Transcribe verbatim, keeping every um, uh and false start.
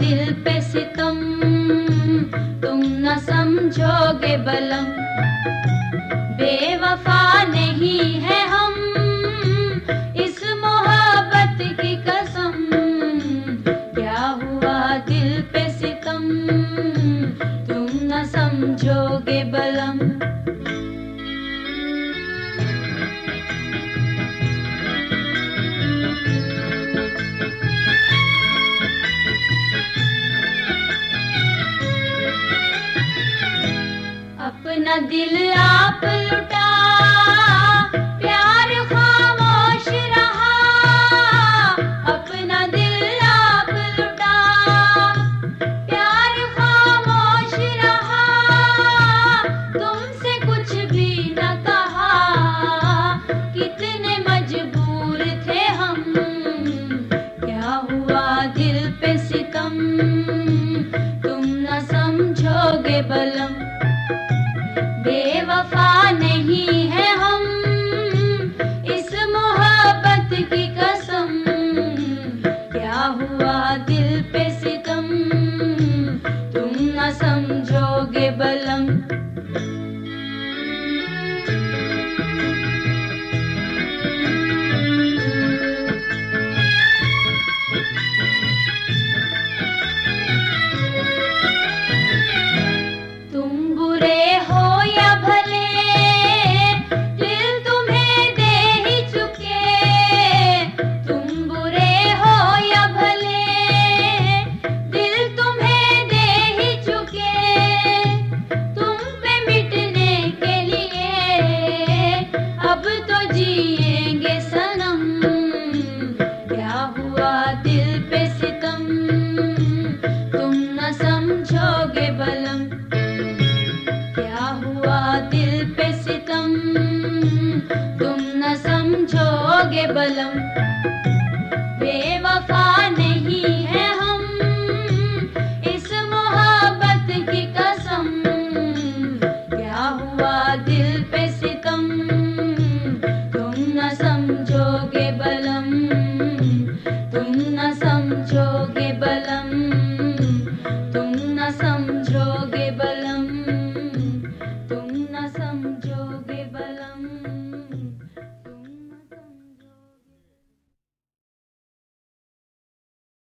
दिल पे सितम, तुम न समझोगे बलम। बेवफा नहीं है हम, इस मोहब्बत की कसम। क्या हुआ दिल पे सितम, तुम न समझोगे बलम। अपना दिल आप लुटा, प्यार खामोश रहा। अपना दिल आप लुटा, प्यार खामोश रहा। तुमसे कुछ भी न कहा, कितने मजबूर थे हम। क्या हुआ दिल पे सितम, तुम न समझोगे बलम। बेवफा नहीं है हम, इस मोहब्बत की कसम। क्या हुआ दिल पे सितम, तुम न समझोगे बलम। तुम बुरे हो या भले, दिल तुम्हें दे ही चुके। तुम बुरे हो या भले, दिल तुम्हें दे ही चुके। तुम पे मिटने के लिए अब तो जिएंगे सनम। क्या हुआ दिल पे सितम, तुम न समझोगे बलम। क्या हुआ दिल पे सितम, तुम न समझोगे बलम। बेवफा नहीं है हम, इस मोहब्बत की कसम। क्या हुआ दिल पे सितम, तुम न समझोगे बलम। तुम न समझोगे बलम, तुम न समझोगे बलम। तुम न समझोगे बलम।